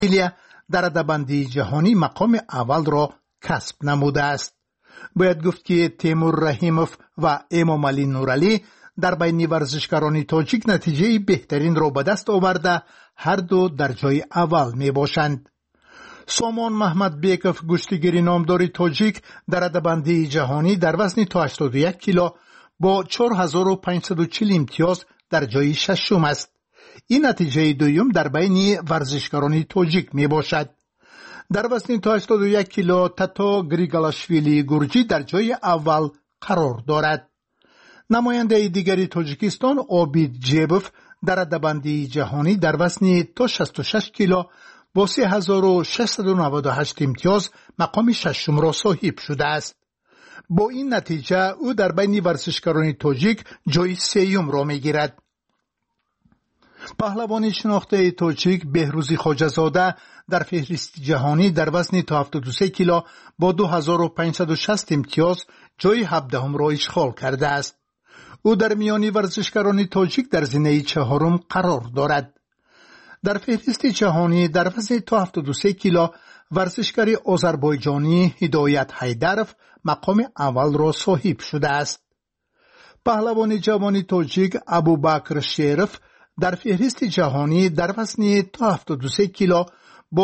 برزیلیا در رده‌بندی جهانی مقام اول را کسب نموده است. باید گفت که تیمور رحیموف و امامعلی نورعلی در بین ورزشکاران تاجیک نتیجه بهترین را به دست آورده هر دو در جای اول می باشند. سامان محمدبیکوف گشتیگیر نامدار تاجیک در رده‌بندی جهانی در وزن تا 81 کیلو با 4540 امتیاز در جای ششم است. این نتیجه دوم در بین ورزشکاران تاجیک می باشد. در وزن تا 81 کیلو تاتا گریگالاشویلی گرجی در جای اول قرار دارد. نماینده دیگری تاجیکستان عابید جیبوف در رده‌بندی جهانی در وزن تا 66 کیلو با 3698 امتیاز مقام ششم را صاحب شده است. با این نتیجه او در بین ورزشکاران تاجیک جای سوم را میگیرد. پهلوان شناخته تاجیک بهروزی خواجه‌زاده در فهرست جهانی در وزن تا 73 کیلو با 2560 امتیاز جای 17 را اشغال کرده است. او در میان ورزشکاران تاجیک در زینه چهارم قرار دارد. در فهرست جهانی در وزن تا 73 کیلو ورزشکار آذربایجانی هدایت حیدروف مقام اول را صاحب شده است. پهلوان جوان تاجیک ابوبکر شیرف در فهرست جهانی در وزن تا 73 کیلو با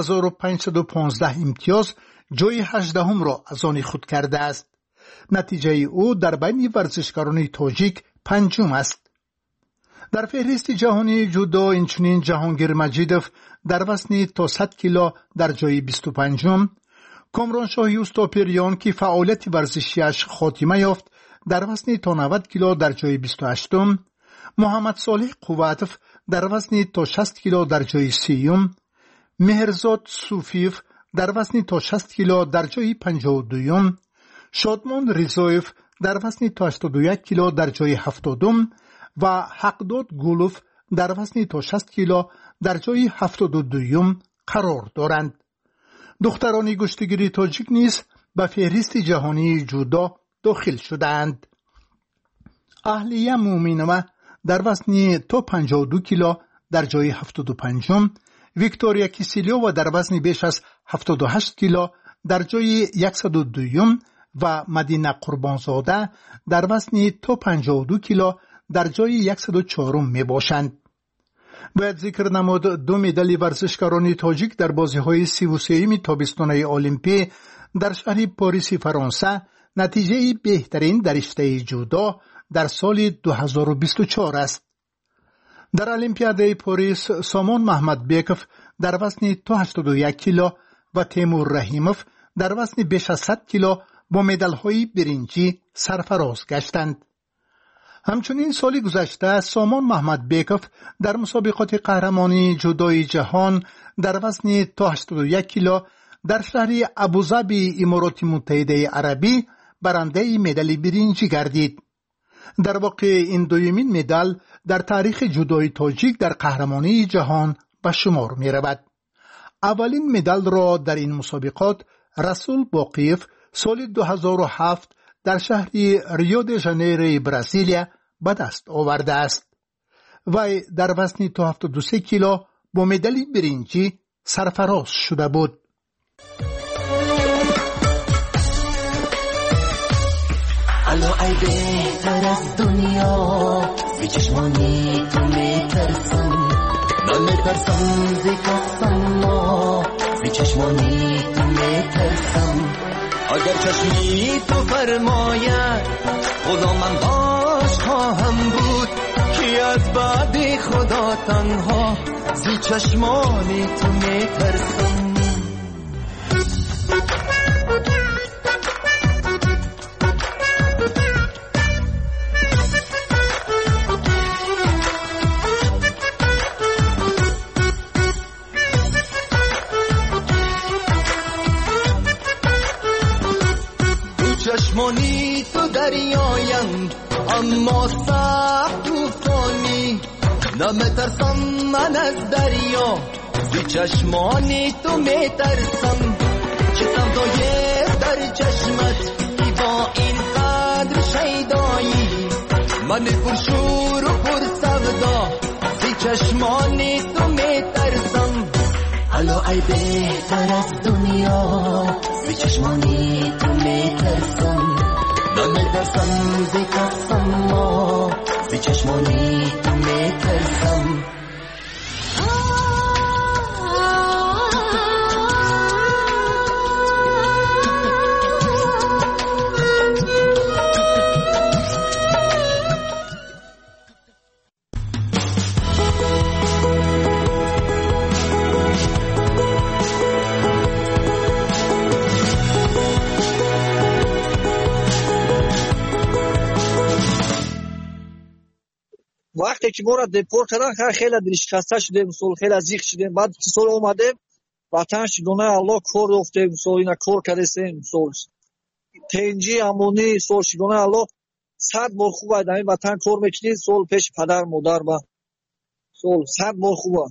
2515 امتیاز جای 18 را از آن خود کرده است. نتیجه او در بین ورزشکاران تاجیک پنجم است. در فهرست جهانی جودو اینچنین جهانگیر مجیدوف در وزن تا 100 کیلو در جای 25م، کامران شاهی اوستاپریان که فعالیت ورزشیش خاتمه یافت در وزن تا 90 کیلو در جای 28م، محمد صالح قواتوف در وزن تا 60 کیلو در جای 30م، مهرزاد صوفیف در وزن تا 60 کیلو در جای 52م، شادمان ریزایف در وزن تا 81 کیلو در جای 70م و حقداد گولوف در وزن تا 60 کیلو در جای 72م قرار دارند. دختران گشتیگیر تاجیک نیز به فهرست جهانی جودو داخل شدند. اهلیه مومینوه در وزن تا 52 کیلو در جای 75م، ویکتوریا کیسیلیووا در وزن بیش از 78 کیلو در جای 102م و مدینه قربانزاده در وزن تا 52 کیلو در جای 104م می باشند. باید ذکر نمود دو مدال ورزشکاران تاجیک در بازی‌های 33 تابستانه المپی در شهر پاریس فرانسه نتیجه بهترین در رشته جودو در سال 2024 است. در المپیاده پاریس سامان محمدبیکوف در وزن تا 81 کیلو و تیمور رحیموف در وزن بیش از 100 کیلو با مدال‌های برنجی سرفراز گشتند. همچنین سال گذشته سامان محمدبیکوف در مسابقات قهرمانی جودوی جهان در وزن تا 81 کیلو در شهر ابوظبی امارات متحده عربی برنده مدال برنجی گردید. در واقع این دومین مدال در تاریخ جودوی تاجیک در قهرمانی جهان به شمار می رود. اولین مدال را در این مسابقات رسول باقیف سال 2007 در شهر ریو د ژانیرو برزیلیا به دست آورده است. وی در وزن تا 73 کیلو با مدال برنجی سرفراز شده بود. الو ای بهتر از دنیا زی چشمانی تو میترسم، نمیترسم زی کسم ما زی چشمانی تو میترسم. اگر چشمی تو فرماید غلامم باش خواهم بود که از بعد خدا تنها زی چشمانی تو میترسم. چشمانی تو دریایند اما سخت طوفانی، نمیترسم من از دریا زی چشمانی تو میترسم. چه سودایه در چشمت ای با این قدر شیدایی، من پرشور و پر سودا زی چشمانی تو میترسم. حالا ای بهتر از دنیا زی چشمانی تو میترسم نمیترسم زی کسم ما زی چشمانی تو میترسم وقتی که ما را دپورت کردن خیلی دلشکسته شدیم خیلی زیق شدیم بعد که سال اومدیم وطن شدونه الله کار افتیم اینا کار کردیم تنجی امونی شدونه الله 100 بار خوبه در این وطن کار میکنیم پیش پدر مادر با 100 بار خوبه.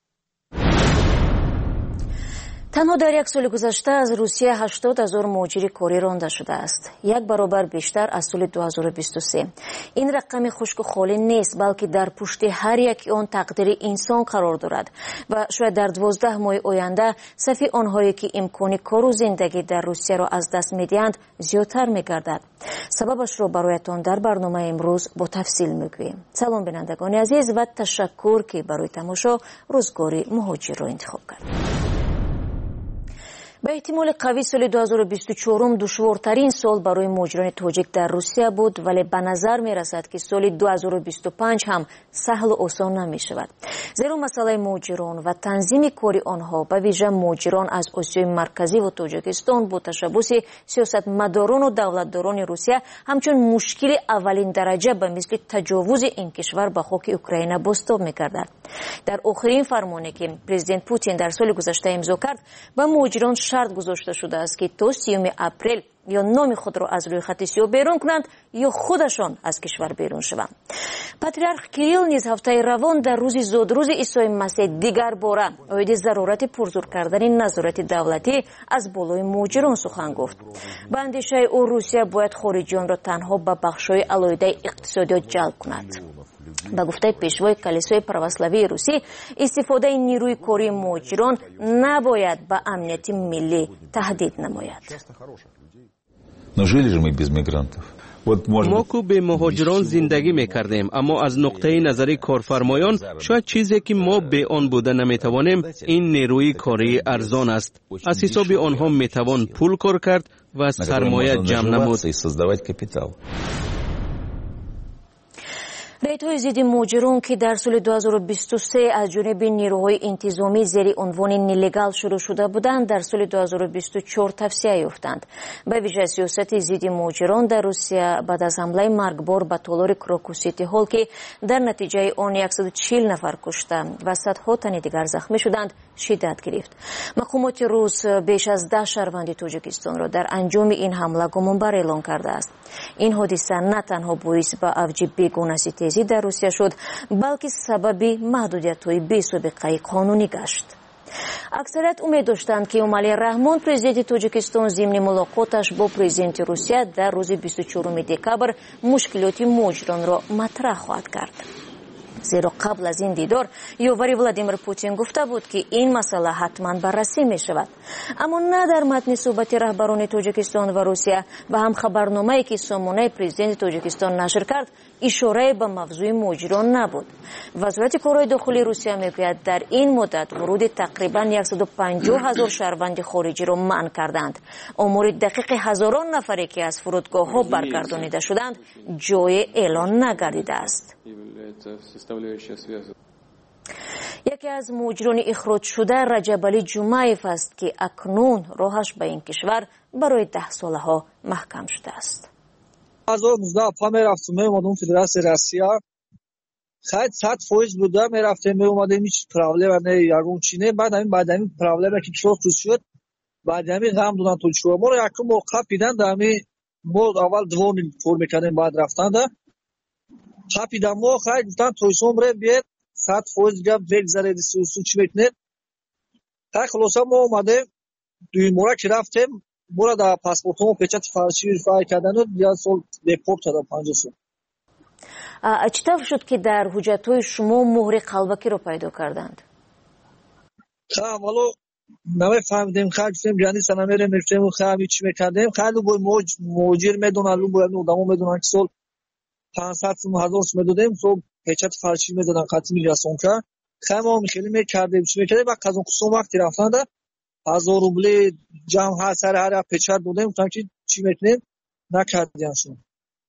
تنها در یک سال گذشته از روسیه 80,000 مهاجر کاری رانده شده است. 1 برابر بیشتر از سال 2023. این رقم خشک و خالی نیست بلکه در پشت هر یک آن تقدیر انسان قرار دارد و شاید در 12 ماه آینده صف آنهایی که امکان کار و زندگی در روسیه را از دست می‌دهند زیادتر می‌گردد. سببش را برایتان در برنامه امروز با تفصیل می‌گوییم. سلام بینندگان عزیز و تشکر که برای تماشا روزگار مهاجر را انتخاب کردید. به احتمال قوی سال 2024 دشوارترین سال برای مهاجران تاجیک در روسیه بود ولی به نظر می رسد که سال 2025 هم سهل و آسان نمی شود. زیرا مسئله مهاجران و تنظیم کاری آنها به ویژه مهاجران از آسیای مرکزی و تاجیکستان با تشبس سیاستمداران و دولتداران روسیه همچون مشکل اولین درجه به مثل تجاوز این کشور به خاک اوکراین بازتاب می گردد. در آخرین فرمانی که پرزیدنت پوتین در سال گذشته امضا کرد به مهاجران شرط گذاشته شده است که تا 30 اپریل یا نام خود را از روی خط سیاه بیرون کنند یا خودشان از کشور بیرون شوند. پاتریارخ کیریل نیز هفته روان در روز زادروز عیسی مسیح دیگر باره اوید ضرورت پرزور کردن نظارت دولتی از بالای مهاجران سخن گفت. به اندیشه او روسیه باید خارجیان را تنها به بخش‌های علیحده اقتصادی جلب کند. به گفته پیشوای کلیسای پروسلاوی روسی استفاده نیروی کاری مهاجران نباید به امنیت ملی تهدید نماید. ما کو به مهاجران زندگی میکردیم اما از نقطه نظر کارفرمایان شاید چیزی که ما به آن بوده نمیتوانیم این نیروی کاری ارزان است. از حساب آنها میتوان پول کار کرد و سرمایه جمع نمود. ریت‌های ضد مهاجران که در سال 2023 از جانب نیروهای انتظامی زیر عنوان نیلگال شروع شده بودند در سال 2024 توسعه یافتند. به ویژه سیاست ضد مهاجران در روسیه بعد از حمله مرگبار به تالار کراکوسیتی هال که در نتیجه آن 140 نفر کشته و صدها تن دیگر زخمی شدند شدت گرفت. مقامات روس بیش از 10 شهروند تاجیکستان را در انجام این حمله گمانبر اعلام کرده است. این حادثه نه تنها باعث به اوج بیگانگی در روسیه شد بلکه سبب محدودیت‌های بی‌سابقه قانونی گشت. اکثریت امید داشتند که امالی رحمان پرزیدنت تاجیکستان ضمن ملاقاتش با پرزیدنت روسیه در روز 24 دکبر مشکلات مهاجران را مطرح خواهد کرد. زیرا قبل از این دیدار یاوری ولادیمیر پوتین گفته بود که این مسئله حتما بررسی می شود. اما نه در متن صحبت رهبران تاجیکستان و روسیه و هم خبرنامه‌ای که سامانه پرزیدنت تاجیکستان نشر کرد اشاره به موضوع مهاجران نبود. وزارت کارهای داخلی روسیه میگوید در این مدت ورود تقریبا 150,000 شهروند خارجی را منع کردند. آمار دقیق هزاران نفری که از فرودگاه‌ها برگردانیده شدند جای اعلان نگردیده است. یکی از مهاجران اخراج شده رجب علی جمعیف است که اکنون راهش به این کشور برای 10 ساله ها محکم شده است. از 2019 میرفتم میومدم فدراسیون روسیه خیلی 100% بوده میرفتم میومدم هیچ پرابلم نه یارون چینه بعد این پرابلمی که تو شد بعد همین غم دادن تو شو ما یک موقع پیدن دمی ما اول دوم فور میکنیم بعد رفتن ده خپیدم ما خیلی گفتن توی سومره بیاد 100% گپ بگذره سو چی میکنه تا خلاصا ما اومده دوی مورا که رفتیم مورا در پاسپورتمو پچت فارسی ویریفای کردن و یا سال دپورت شدم 50 سال. چطور شد که در حجت‌های شما مهر قلبکی رو پیدا کردند؟ خب حالا نمیفهمیدیم خرجیم یعنی سنمره میرفتیم و خیلی چی میکردیم خیلی باید موجیر میدونن و باید ادامه میدونن که سال 500 1000 میدادیم صبح پیچت فرشی میدادن خطی میرسون که خیلی ما خیلی میکردیم چی میکردیم بعد از اون قسم وقتی رفتن ده 1000 روبلی جمع ها سر هر پیچت بودیم تا که چی میکنیم نکردیمشون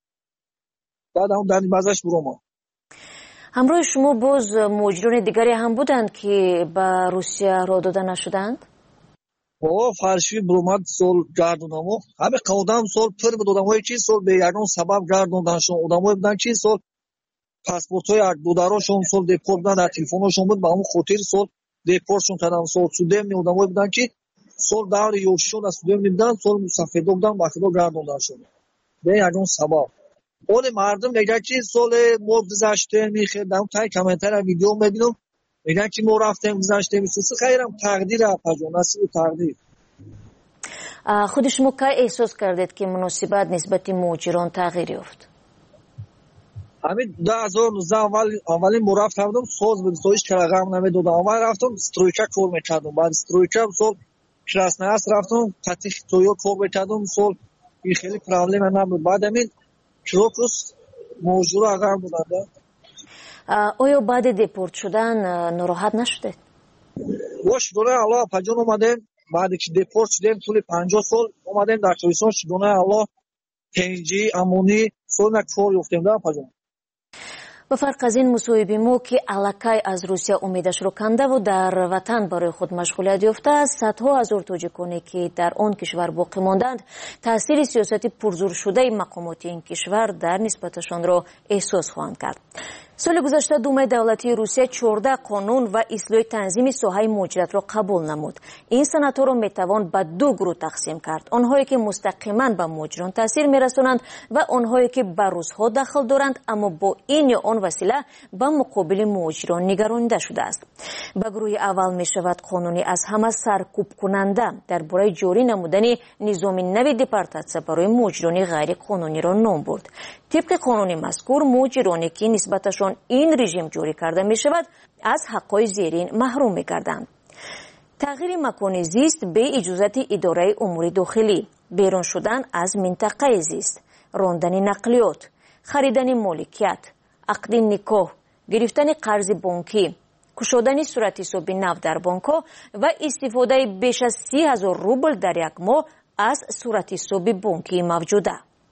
بعد هم در بازش برو ما همراه شما باز مجرمان دیگری هم بودند که به روسیه را داده نشدند؟ با فرشی برومد سال گردوندم همه قودم سال پر بدادم وای چی سال به یگان سبب گردوندنشون آدمای بودن چی سال پاسپورتای دوداراشون سال دپورت بودن تلفنشون بود با اون خاطر سال دپورتشون کردم سال سودم می آدمای بودن که سال داور یوشون از سودم میدن سال مسافر بودن با خدا گردوندنشون به یگان سبب اون مردم میگه که سال ما گذشته میخدم تای کامنتر ویدیو میبینم میگن که ما رفتیم گذشته میسوسه خیرم تقدیر اپاجون نصیب تقدیر خود شما که احساس کردید که مناسبت نسبت مهاجران تغییر یافت؟ همین 2019 اولین ما رفتم سوز به سویش کلغم نمیدادم اول رفتم سترویکا کار میکردم بعد سترویکا سال کراسناس رفتم تاتیخ تویو کار میکردم سال این خیلی پرابلم نبود بعد همین کروکوس موجود اگر بودند آیا بعد دپورت شدن ناراحت نشده؟ واش دونه الله پجون اومدیم بعد که دپورت شدیم طول 50 سال اومدیم در تویسون دونه الله پنجی امونی سال نکفور یفتیم در پجون به فرق از این مصاحبه ما که الکی از روسیه امیدش رو کنده و در وطن برای خود مشغولیت یافته است صدها هزار تاجیکانی که در آن کشور باقی ماندند تاثیر سیاست پرزور شده مقامات این کشور در نسبتشان را احساس خواهند کرد. سال گذشته دومای دولتی روسیه 14 قانون و اصلاح تنظیم ساحه مهاجرت را قبول نمود. این سنت‌ها را میتوان به دو گروه تقسیم کرد: آنهایی که مستقیما به مهاجران تاثیر میرسانند و آنهایی که به روس‌ها دخل دارند اما با این یا آن وسیله به مقابل مهاجران نگرانیده شده است. به گروه اول میشود قانونی از همه سرکوب کننده درباره جاری نمودن نظام نو دپورتاسیون برای مهاجران غیر قانونی را نام برد. طبق قانون مذکور مهاجرانی که نسبتشان این رژیم جاری کرده می شود از حقای زیرین محروم می گردند: تغییر مکان زیست به اجازت اداره امور داخلی، بیرون شدن از منطقه زیست، راندن نقلیات، خریدن مالکیت، عقد نکاح، گرفتن قرض بانکی، کشودن صورت حساب نو در بانک‌ها و استفاده بیش از 30,000 روبل در یک ماه از صورت حساب بانکی موجوده.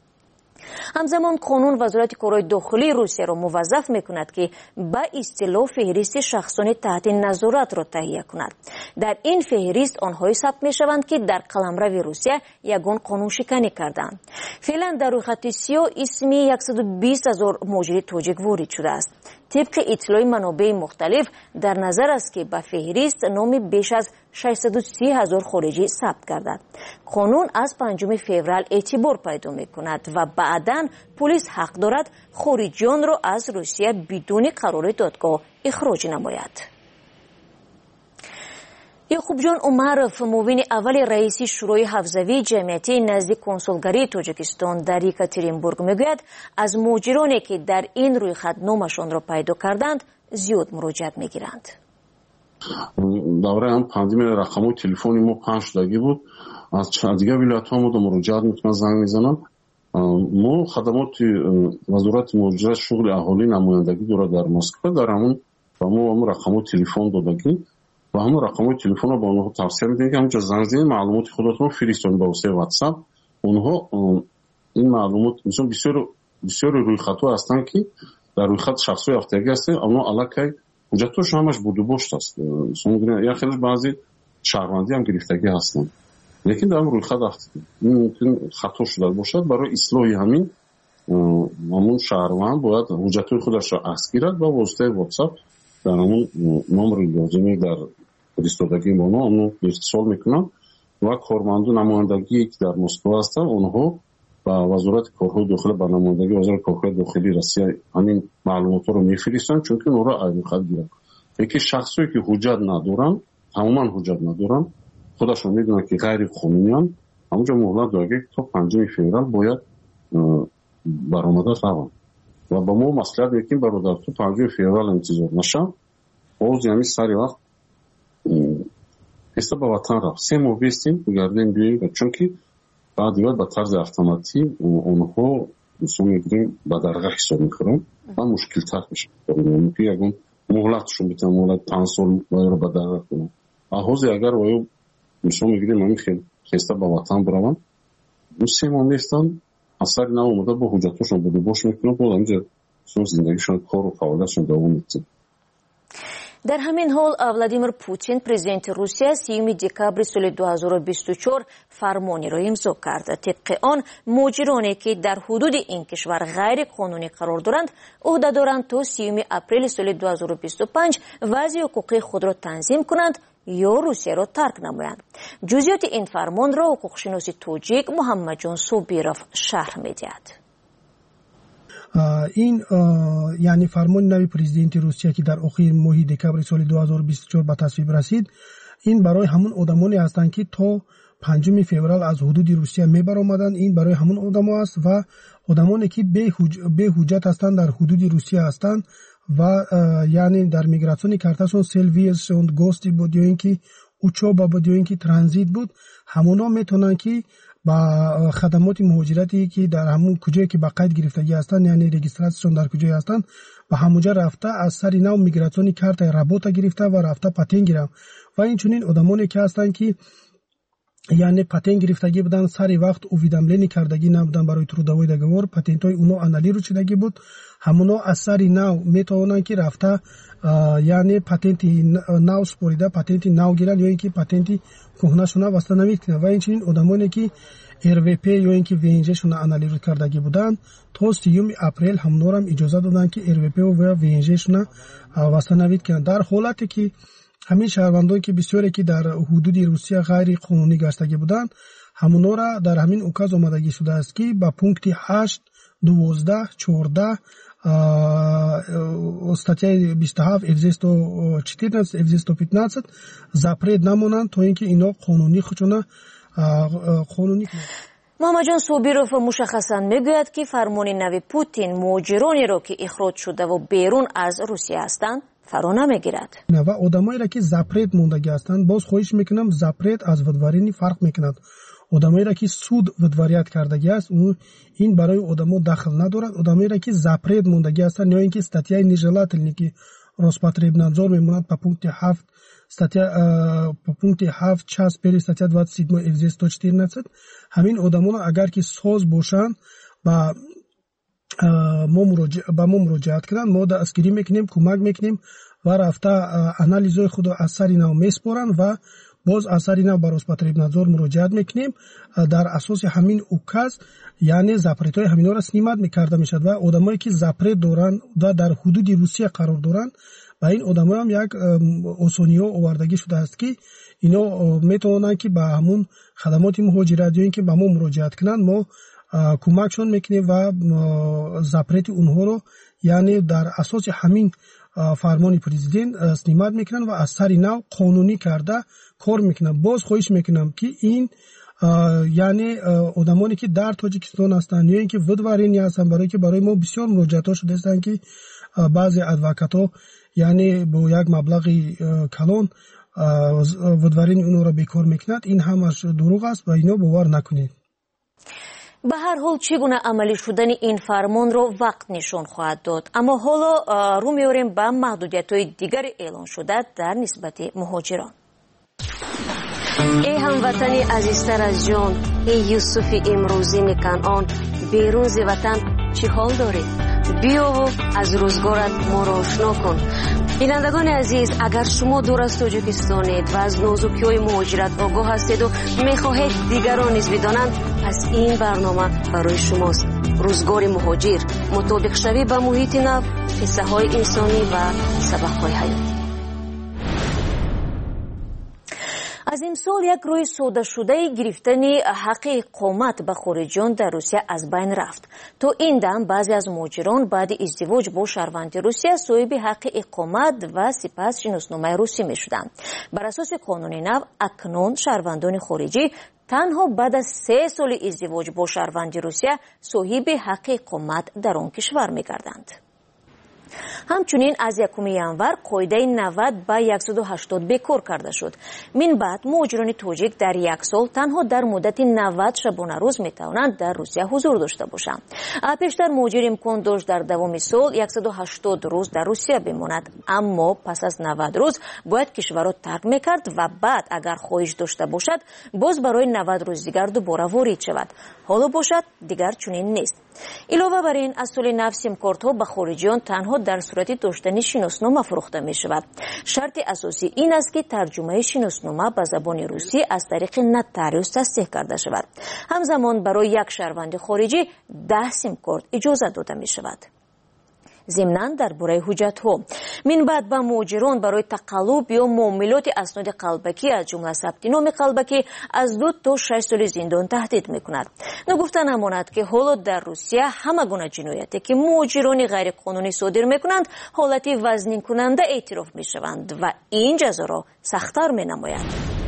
همزمان قانون وزارت کارهای داخلی روسیه را موظف می‌کند که به اصطلاح فهرست شخصان تحت نظارت را تهیه کند. در این فهرست آنهایی ثبت می‌شوند که در قلمرو روسیه یگان قانون شکنی کردند. فعلا در رویخط سیاه اسم 120,000 مهاجر تاجیک وارد شده است. طبق اطلاع منابع مختلف در نظر است که به فهرست نام بیش از 630,000 خارجی ثبت گردد. قانون از 5 فوریه اعتبار پیدا می‌کند و بعداً پلیس حق دارد خارجیان را از روسیه بدون قرار دادگاه اخراج نماید. یعقوب جان عمرов معاون اول رئیس شورای حوزوی جمعیتی نزد کنسولگری تاجیکستان در یکاترینبورگ میگوید از مهاجرانی که در این رویخط نامشان را پیدا کردند زیاد مراجعت میگیرند. دوره هم پاندمی رقم تلفنی ما 5 شدگی بود. از دیگه ولایت ها مراجعت میتونن زنگ میزنن. ما خدمات وزارت مهاجرت شغل اهالی نمایندگی داره در مسکو، در همون و ما رقم تلفن دادگی و همون رقم تلفن رو با اونها توصیه میدیم که همونجا زنگ زنید معلومات خودتون فرستادین با واسطه واتساپ. اونها این معلومات مثلا بسیار روی خطا هستن که در روی خط شخصی یافتگی هست، اما علاقه حجتش همش بوده باشت است. یا خیلی بعضی شهروندی هم گرفتگی هستن، لیکن در روی خط ممکن خطا شده باشد. برای اصلاح همون شهروند باید حجت خودش را اخذ گیرد و واسطه واتساپ در همون نمر لازمی در فرستادگی ما اونو اتصال میکنن و کارمندان نمایندگی که در مسکو هستن اونها با وزارت کارهای داخلی با نمایندگی وزارت کارهای داخلی روسیه همین معلومات رو میفرستن، چون که اونها را ایدخال گیرن. یکی شخصی که حجت ندارن، تماما حجت ندارن، خودشون میدونن که غیر قانونیان، همونجا مهلت داره تا 5 فوریه باید برآمده شوند و با ما مصلحت میکنیم برادر تو 5 فوریه انتظار نشن. باز یعنی سری وقت خسته به وطن رفت. 3 ماه بیستیم بگردیم بیاییم، چون که بعد به طرز اتوماتیک اونها مثلا میگیم به درگاه حساب میکنن و مشکل تر میشه. یعنی که اگه مهلتشون بیتن مهلت تنسل رو به درگاه کنن. آهوزی اگر وایو مثلا میگیم من خیلی خسته به وطن بروم، اون 3 ماه نیستن اثر نه اومده با حجتشون بوده باش میکنه با اینجا زندگیشون کار و فعالیتشون دوام میده. در همین حال ولادیمیر پوتین پرزیدنت روسیه 30 دکبر سال 2024 فرمانی را امضا کرد. طبق آن مهاجرانی که در حدود این کشور غیر قانونی قرار دارند عهده دارند تا 30 اپریل سال 2025 وضع حقوقی خود را تنظیم کنند یا روسیه را ترک نمایند. جزئیات این فرمان را حقوقشناس توجیک محمد جان صوبیروف شرح می‌دهد. این یعنی فرمان نوی پرزیدنت روسیه که در آخر ماه دکبر سال 2024 به تصویب رسید، این برای همون آدمانی هستند که تا 5 فوریه از حدود روسیه میبرآمدند. این برای همون آدما است و آدمانی که به حجت هستند در حدود روسیه هستند و یعنی در میگراسیون کارتشون سلویس و گوستی بود یا اینکه اوچوبا بود یا اینکه ترانزیت بود، همونا میتونن که با خدمات مهاجرتی که در همون کجایی که با قید گرفتگی هستن یعنی رجیستراسیون در کجایی هستن و همونجا رفته از سر نو میگراسیون کارت رابطه گرفته و رفته پاتین گرفت و این چنین آدمانی که هستن که یعنی پاتین گرفتگی بودن سری وقت اویداملینی کردگی نبودن برای تروداوی دگور پاتنتای اونو انالی رو چیدگی بود، همونا از سری نو میتونن که رفته یعنی پاتنت نو سپوریده پاتنت نو گیرن یا اینکه پاتنت کهنه شونه واسطه نمیکنه و این چنین آدمانی که RVP یا اینکه وینجه شونه انالی رو کردگی بودن تا 30 اپریل همونا هم اجازه دادن که RVP و وینجه شونه واسطه نمیکنن. در حالتی که همین شهروندان که بسیاری که در حدود روسیه غیر قانونی گشتگی بودند همونا را در همین اوکاز آمدگی شده است که با پونکت 8 12 14 статья 27 F214 F215 запрет намонанд то инки ино қонунӣ худшона қонунӣ محمد جان صوبیروف مشخصا میگوید که فرمان نو پوتین مهاجرانی را که اخراج شده و بیرون از روسیه هستند فرا نمیگیرد و آدمایی را که запрет موندگی هستند باز خواهش میکنم запрет از ودوارینی فرق میکند. آدمایی را که سود ودواریت کردگی است این برای آدما دخل ندارد. آدمایی را که запрет موندگی هستند یا اینکه статья нежелательный که Роспотребнадзор میمоند по пункте 7 статья по пункте 7 часть 1 статья 27 F214 همین آدمان اگر که ساز باشند با ما مراجعت کنند ما دستگیری میکنیم کمک میکنیم و رفته انالیزهای خود از سر نو میسپارند و باز از سر نو به Роспотребнадзор مراجعت میکنیم. در اساس همین اوکاز یعنی запрет‌های همینا را سنیمت میکرده میشد و آدمایی که запрет دارند و در حدود روسیه قرار دارند و این آدما هم یک آسونی آوردگی شده است که اینا میتونن که به همون خدمات مهاجرت یا اینکه به ما مراجعت کنند ما کمکشون میکنیم و запрет اونها رو یعنی در اساس همین فرمان پرزیدنت سنیمت میکنن و از سر نو قانونی کرده کار میکنن. باز خواهش میکنم که این یعنی آدمانی که در تاجیکستان هستند یا اینکه ودوارینی هستند برای ما بسیار مراجعات شده هستند که بعضی ادوکات‌ها یعنی با یک مبلغ کلان ودوارین اونو را بیکار میکنند. این همش دروغ است و اینا باور نکنید. به هر حال چگونه عملی شدن این فرمان را وقت نشان خواهد داد، اما حالا رو میاریم به محدودیت‌های دیگر اعلان شده در نسبت مهاجران. ای هموطنی عزیزتر از جان، ای یوسف امروزی کنعان، بیرون ز وطن چه حال داری؟ بیا و از روزگارت ما را آشنا کن. بینندگان عزیز، اگر شما دور از تاجیکستانید و از نازکی‌های مهاجرت آگاه هستید و می‌خواهید دیگران نیز بدانند، پس این برنامه برای شماست. روزگار مهاجر، مطابق شوی به محیط نو، قصه‌های انسانی و سبق‌های حیاتی. از امسال یک روی ساده شده گرفتن حق اقامت به خارجیان در روسیه از بین رفت. تا این دم بعضی از مهاجران بعد ازدواج با شهروند روسیه صاحب حق اقامت و سپس شناسنامه روسی می شدند. بر اساس قانون نو اکنون شهروندان خارجی تنها بعد از 3 سال ازدواج با شهروند روسیه صاحب حق اقامت در آن کشور می گردند. همچنین از 1 январ قاعده 90 به 180 بکار کرده شد. من بعد مهاجران تاجیک در یک سال تنها در مدت 90 شبانه روز می توانند در روسیه حضور داشته باشند. پیشتر مهاجر امکان داشت در دوام سال 180 روز در روسیه بماند، اما پس از 90 روز باید کشور را ترک میکرد و بعد اگر خواهش داشته باشد باز برای 90 روز دیگر دوباره وارد شود. حالا باشد دیگر چنین نیست. علاوه بر این اصول نو سیم کارت‌ها به خارجیان تنها در صورت داشتن شناسنامه فروخته می شود. شرط اساسی این است که ترجمه شناسنامه به زبان روسی از طریق نوتاریوس تصدیق کرده شود. همزمان برای یک شهروند خارجی 10 سیم کارت اجازه داده می شود. ضمناً درباره حجت‌ها من بعد به مهاجران برای تقلب یا معاملات اسناد قلبکی از جمله ثبت نام قلبکی از 2 تا 6 سال زندان تهدید می‌کند. نگفته نماند که حالا در روسیه همه گونه جنایتی که مهاجران غیر قانونی صادر می‌کنند حالتی وزنین کننده اعتراف می‌شوند و این جزا را سخت‌تر می‌نماید.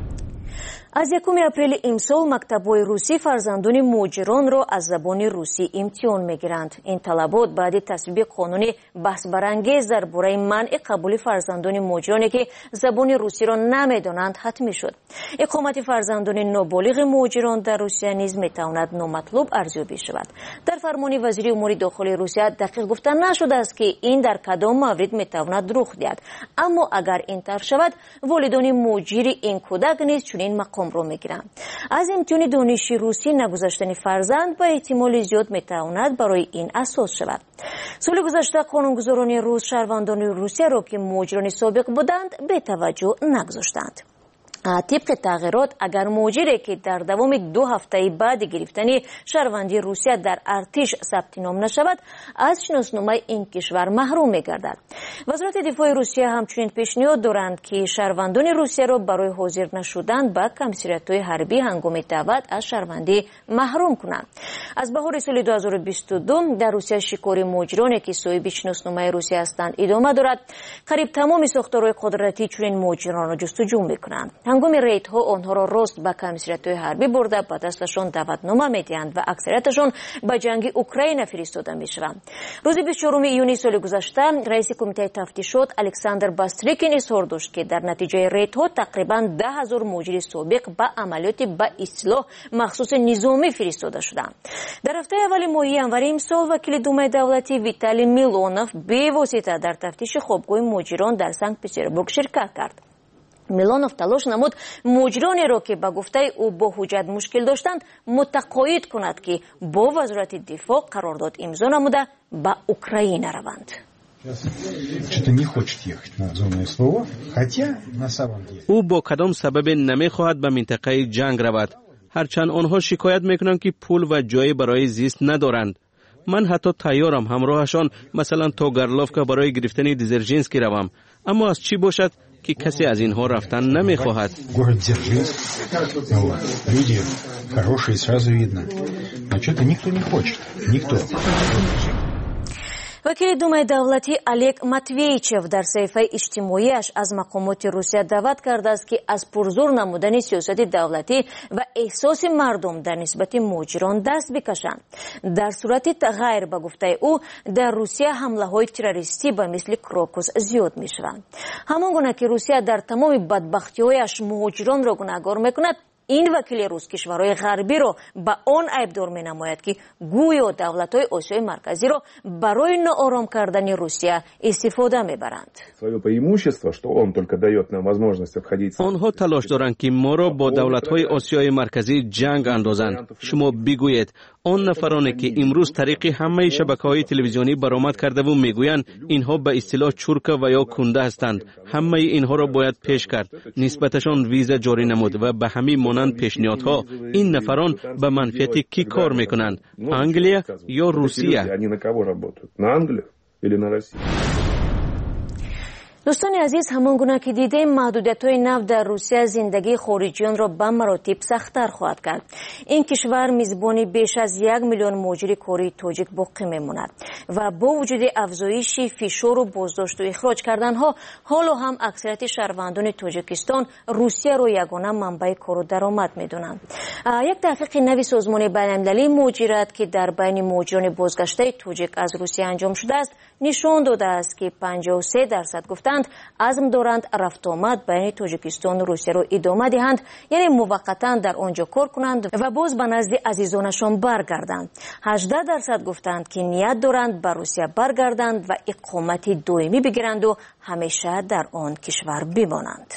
از 1 اپریل امسال مکتب‌های روسی فرزندان مهاجران را از زبان روسی امتحان می‌گیرند. این طلبات بعد تصویب قانون بحث برانگیز درباره منع قبول فرزندان مهاجرانی که زبان روسی را نمی‌دانند حتمی شد. اقامت فرزندان نابالغ مهاجران در روسیه نیز می‌تواند نامطلوب ارزیابی شود. در فرمان وزیر امور داخلی روسیه دقیق گفته نشده است که این در کدام مورد می‌تواند رخ دهد، اما اگر این طرح شود والدان مهاجر این کودک نیز چنین مقام را میگیرند. از امتحان دانشی روسی نگذاشتن فرزند به احتمال زیاد میتواند برای این اساس شود. سال گذشته قانونگذاران روس شهروندان روسیه را که مهاجران سابق بودند به توجه نگذاشتند. طبق تغییرات اگر مهاجری که در دوام 2 هفته بعد گرفتن شهروندی روسیه در ارتش ثبت نام نشود از شناسنامه این کشور محروم می‌گردد. وزارت دفاع روسیه همچنین پیشنهاد دارند که شهروندان روسیه را برای حاضر نشدن به کمیساریات‌های حربی هنگام دعوت از شهروندی محروم کنند. از بهار سال 2022 در روسیه شکار مهاجرانی که صاحب شناسنامه روسیه هستند ادامه دارد. قریب تمام ساختارهای قدرتی چنین مهاجران را جستجو می‌کنند. هنگام ریدها آنها را راست به کمیساریات‌های حربی برده به دستشان دعوتنامه می‌دهند و اکثریتشان به جنگ اوکراین فرستاده می‌شوند. روز 24 ایونی سال گذشته رئیس کمیته تفتیشات الکساندر باستریکین اظهار داشت که در نتیجه ریدها تقریباً 10,000 مهاجر سابق به عملیات به اصلاح مخصوص نظامی فرستاده شدند. در هفته اول ماه январ امسال وکیل دومای دولتی ویتالی میلونوف به واسطه در تفتیش خوابگاه مهاجران در سنت پترزبورگ شرکت کرد. میلونوف تلاش نمود مهاجرانی را که به گفته او با حجت مشکل داشتند متقاعد کند که با وزارت دفاع قرارداد امضا نموده به اوکراین روند. او با کدام سبب نمیخواهد به منطقه جنگ رود، هرچند آنها شکایت میکنند که پول و جای برای زیست ندارند. من حتی تیارم همراهشان مثلا تا گرلوفکا برای گرفتن دیزرژینسکی روم، اما از چی باشد که کسی از اینها رفتن نمیخواهد. وکیل دومای دولتی الک ماتویچف در صفحه اجتماعیش از مقامات روسیه دعوت کرده است که از پرزور نمودن سیاست دولتی و احساس مردم در نسبت مهاجران دست بکشند. در صورت تغییر به گفته او در روسیه حمله های تروریستی به مثل کراکوس زیاد می شوند. همان گونه که روسیه در تمام بدبختی هایش مهاجران را گناهکار میکند، این وکیل روس کشورهای غربی را به آن عیبدار می‌نماید که گویا دولت‌های آسیای مرکزی را برای ناآرام کردن روسیه استفاده می‌برند. آنها تلاش دارند که ما را با دولت‌های آسیای مرکزی جنگ اندازند. شما بگویید آن نفرانی که امروز طریق همه شبکه‌های تلویزیونی برآمد کرده و میگویند اینها به اصطلاح چرک و یا کنده هستند، همه اینها را باید پیش کرد، نسبتشان ویزا جاری نمود و به همین مانند پیشنهادها. این نفران به منفعت کی کار میکنند؟ انگلیا یا روسیه؟ دوستان عزیز، همان گونه که دیدیم محدودیت‌های نفت در روسیه زندگی خارجیان را به مراتب سخت‌تر خواهد کرد. این کشور میزبانی بیش از 1 میلیون مهاجر کاری تاجیک باقی میماند و با وجود افزایش فشار و بازداشت و اخراج کردنها، حالا هم اکثریت شهروندان تاجیکستان روسیه را یگانه منبع کار و درآمد می‌دانند. یک تحقیق نوی سازمان بین‌المللی مهاجرت که در بین مهاجران بازگشته تاجیک از روسیه انجام شده است، نشان داده است که 53% گفتند عزم دارند رفت آمد بین تاجیکستان و روسیه را ادامه دهند، یعنی موقتا در آنجا کار کنند و باز به نزد عزیزانشان برگردند. 18% گفتند که نیت دارند به روسیه برگردند و اقامت دائمی بگیرند و همیشه در آن کشور بمانند.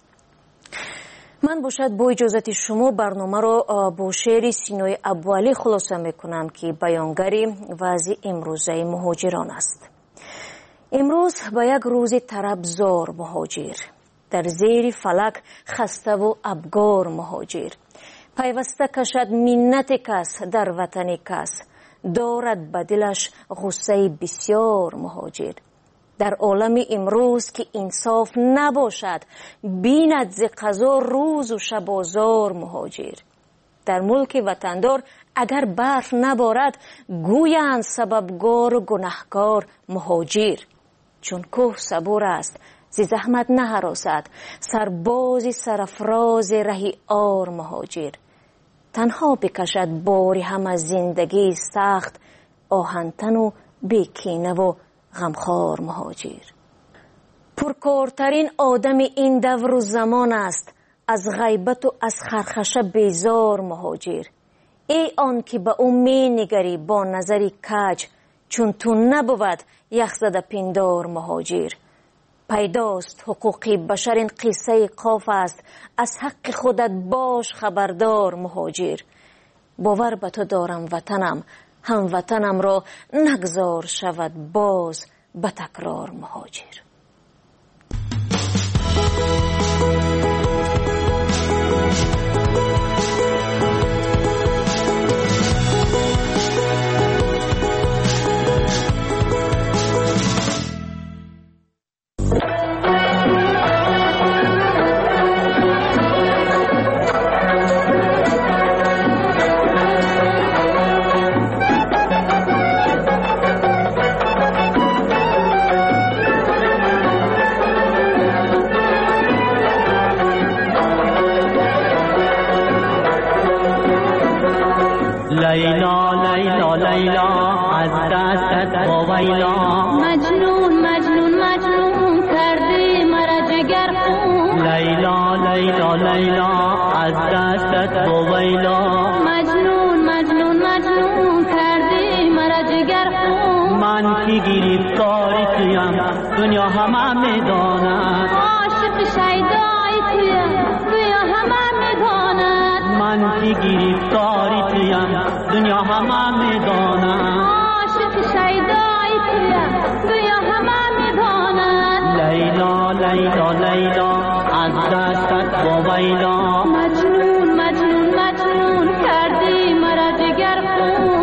من باشد با اجازت شما برنامه را با شعر سینای ابوعلی خلاصه میکنم که بیانگری وضع امروزه مهاجران است. امروز به یک روز طربزار مهاجر، در زیر فلک خسته و ابگار مهاجر، پیوسته کشد منت کس در وطن کس، دارد به دلش غصه بسیار مهاجر. در عالم امروز که انصاف نباشد، بیند ز قضا روز و شب آزار مهاجر. در ملک وطندار اگر برف نبارد، گویند سببگار و گنهکار مهاجر. چون کوه صبور است ز زحمت نهراسد، سرباز سرافراز رهی آر مهاجر. تنها بکشد باری هم از زندگی سخت، آهنتن و بیکینه و غمخوار مهاجر. پرکارترین آدم این دور و زمان است، از غیبت و از خرخشه بیزار مهاجر. ای آن که به او می نگری با نظری کج، چون تو نبود یخزده پندار مهاجر. پیداست حقوق بشر این قصه قاف است، از حق خودت باش خبردار مهاجر. باور به تو دارم وطنم، هم وطنم را نگذار شود باز به تکرار مهاجر. لیلا لیلا لیلا از دستت با ویلا، مجنون مجنون مجنون کردی مرا جگر خون. لیلا لیلا لیلا از دستت با ویلا، مجنون مجنون مجنون کردی مرا جگر خون. من که گرفتار تویم دنیا همه میداند، عاشق شیدای تویم دنیا همه میداند. من که گرفتار تویم دنیا همه میداند، عاشق شیدای تویم دنیا همه میداند. لیلا لیلا لیلا از دستت با ویلا، مجنون مجنون مجنون کردی مرا جگر خون.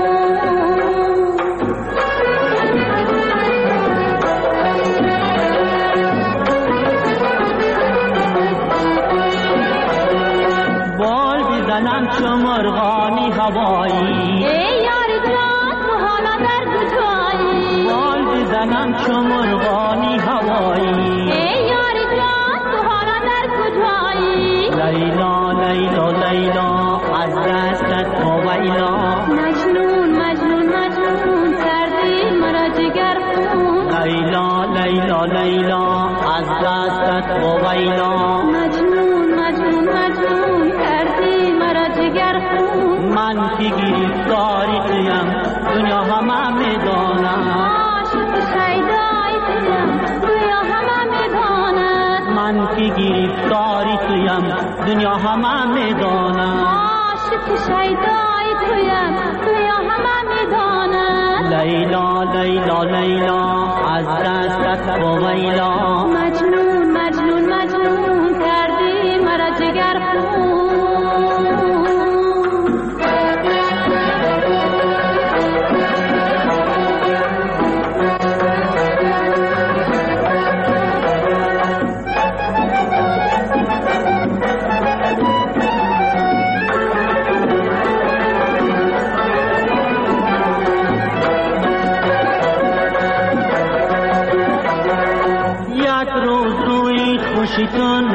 بال بزنم چو مرغانی هوایی، ای یار جان تو حالا در کجایی. بال بزنم چو مرغانی هوایی، ای یار جان تو حالا در کجایی. لیلا لیلا لیلا از دستت با ویلا، مجنون مجنون مجنون کردی مرا جگر خون. لیلا لیلا لیلا از دستت با ویلا، مجنون مجنون مجنون کردی مرا جگر خون. من که گرفتاری تویم دنیا همه میداند، عاشق شیدای تویم دنیا همه میداند. من که گرفتاری تویم دنیا همه میداند، عاشق شیدای تویم دنیا همه میداند. لیلا لیلا لیلا از دستت با ویلا، مجنون مجنون مجنون کردی مرا جگر خون.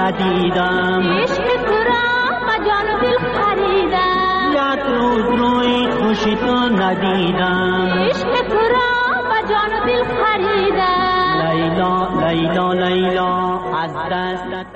ندیدم، عشق تو را با جان و دل خریدم، یک روز روی خوش تو ندیدم، عشق تو را با جان و دل خریدم. لیلا لیلا لیلا از دست